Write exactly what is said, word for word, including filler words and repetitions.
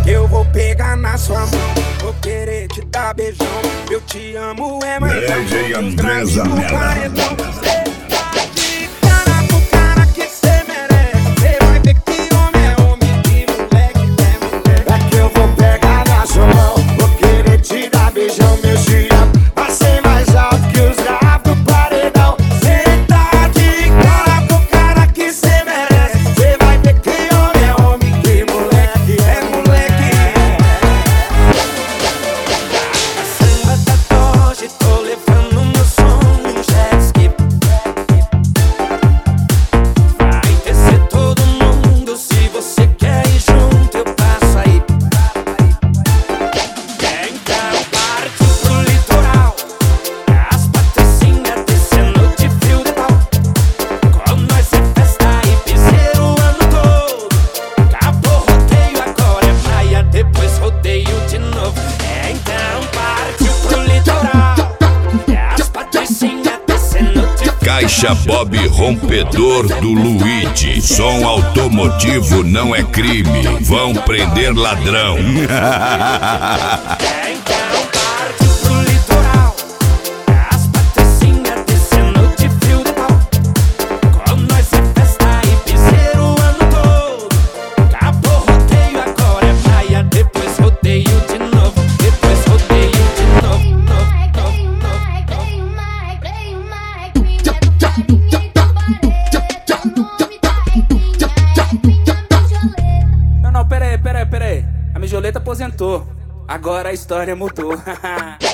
que eu vou pegar na sua mão. Vou querer te dar beijão. Eu te amo, é mais D J André Zanella. Caixa Bob rompedor do Luigi. Som automotivo não é crime. Vão prender ladrão. Não, não, pera aí, pera aí, pera aí. A Mijoleta aposentou. Agora a história mudou.